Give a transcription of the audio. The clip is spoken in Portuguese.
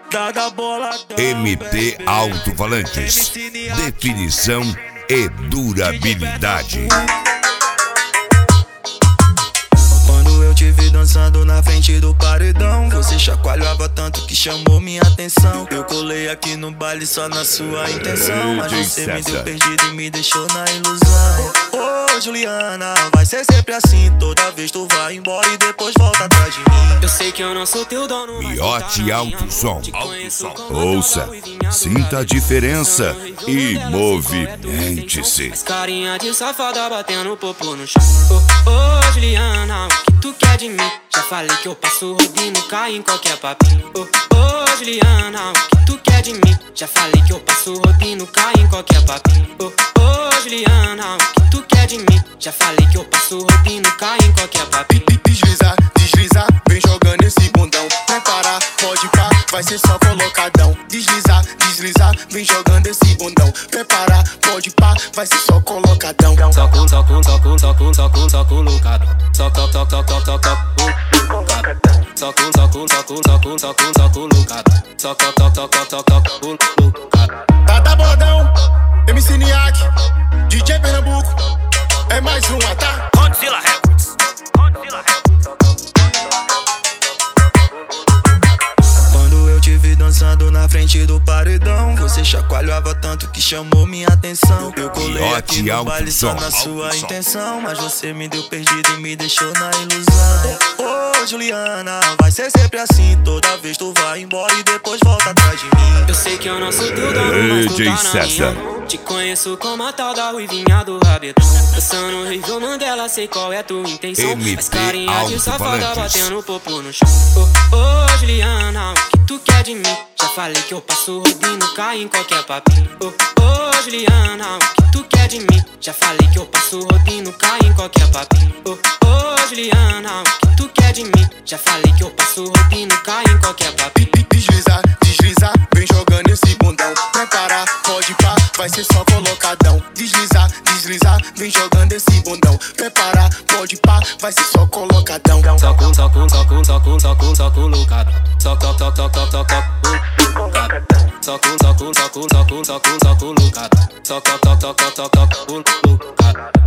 da bola. MT Alto-Falantes. Definição e durabilidade. Quando eu te vi dançando na frente do paredão, você chacoalhava tanto que chamou minha atenção. Eu colei aqui no baile só na sua intenção, mas você me deu perdido e me deixou na ilusão. Ô Juliana, vai ser sempre assim. Toda vez tu vai embora e depois volta atrás de mim. Eu sei que eu não sou teu dono, Miote Alto Som. Ouça, sinta a diferença e movimente-se. Carinha de safada batendo popô no chão. Ô Juliana, o que tu quer de mim? Já falei que eu passo rodinho, cai em qualquer papinho. Ô Juliana, o que tu quer de mim? Já falei que eu passo rodinho, cai em qualquer papinho. Ô Juliana, o que tu quer de mim? Já falei que eu passo rodinho, cai em qualquer papinho. Desliza, desliza, vem jogando esse bundão. Prepara, pode pá, vai ser só colocadão. Desliza, desliza, vem jogando esse bundão. Prepara, pode pá, vai ser só colocadão. Soco, soco, soco, soco, soco, soco, colocado. Soco, soco, soco, soco, colocado. Soco, soco, soco, soco, soco, soco, colocado. Soco, soco, soco, soco, colocado. Tá bordão, MC Niak, DJ Pernambuco. É mais uma, tá? Godzilla Records. Quando eu te vi dançando na frente do paredão, você chacoalhava tanto que chamou minha atenção. Eu colei aqui no baile só na sua intenção, mas você me deu perdido e me deixou na ilusão. Ô Juliana, vai ser sempre assim. Toda vez tu vai embora e depois volta atrás de mim. Eu sei que eu não sou teu dono, mas tu tá na minha mão. Te conheço como a tal da ruivinha do rabetão. Dançando Rival Mandela, sei qual é tua intenção. Mas carinha de safada batendo popô no chão. Ô Juliana, o que tu quer de mim? Já falei que eu passo rodinho, cai em qualquer papinho. Ô Juliana, o que tu quer de mim? Já falei que eu passo rodinho, cai em qualquer papinho. Ô Juliana, o que tu quer de mim? Já falei que eu passo rodinho, cai em qualquer papinho. Desliza, desliza, vem jogando esse bundão. Prepara, pode pá, vai ser só colocadão. Desliza, desliza, vem jogando esse bundão. Prepara, pode pá, vai ser só colocadão. Soco, soco, soco, soco, soco, soco, colocado. Soco, soco, soco, soco, soco, colocado. Soco, soco, soco, soco, soco, soco, colocado. Soco, soco, soco, soco, soco, colocado.